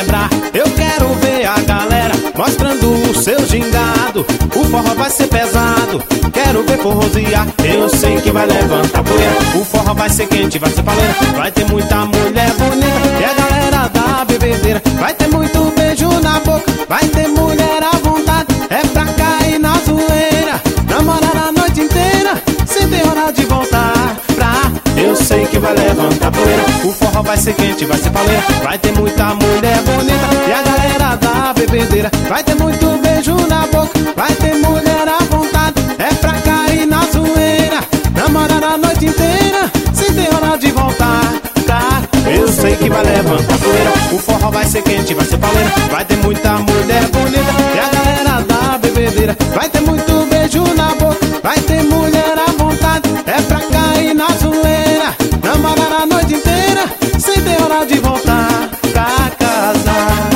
quebrar. Eu quero ver a galera mostrando o seu gingado. O forró vai ser pesado, quero ver forrosear. Eu sei que vai levantar poeira. O forró vai ser quente, vai ser paleira. Vai ter muita mulher bonita e a galera da bebedeira. Vai ter muito beijo na boca, vai ter mulher à vontade. É pra cair na zoeira, namorar a noite inteira, sem ter hora de voltar pra. Eu sei que vai levantar poeira. O forró vai ser quente, vai ser paleira. Vai ter muita mulher bonita e a galera da bebedeira. Vai ter muito beijo na boca, vai ter mulher à vontade. É pra cair na zoeira, namorar a noite inteira, sem ter hora de voltar pra. Eu sei que vai levantar poeira. O forró vai ser quente, vai ser paleira. Vai ter muita mulher bonita e a galera da bebedeira. Vai ter muito beijo na boca, vai ter mulher à vontade. É pra cair na zoeira, namorar a noite inteira, sem ter hora de voltar pra casa.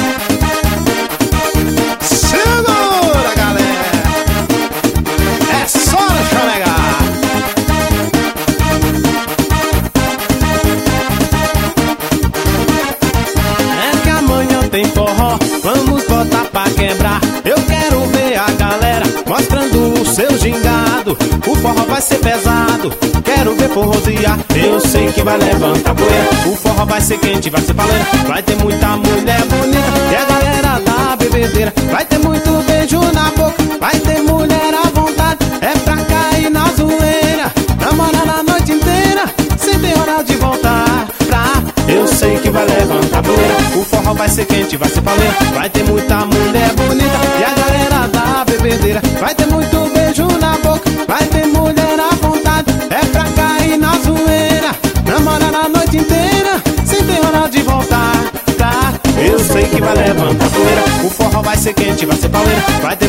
Segura, galera, é só chamegar. É que amanhã tem forró, vamos botar pra quebrar. Eu quero ver a galera mostrando o seu gingado. O forró vai ser pesado, quero ver forrosear. Eu sei que vai levantar poeira. O forró vai ser quente, vai ser paleira. Vai ter muita mulher bonita e a galera da bebedeira. Vai ter muito beijo na boca, vai ter mulher à vontade. É pra cair na zoeira, namorar a noite inteira, sem ter hora de voltar pra. Eu sei que vai levantar poeira. O forró vai ser quente, vai ser paleira. Vai ter muita mulher bonita e a galera da bebedeira. Vai ter muito beijo na boca, vai ter mulher à vontade. É pra cair na zoeira, namorar a noite inteira, sem ter hora de voltar pra. Eu sei que vai levantar poeira. O forró vai ser quente, vai ser paleira. Vai ter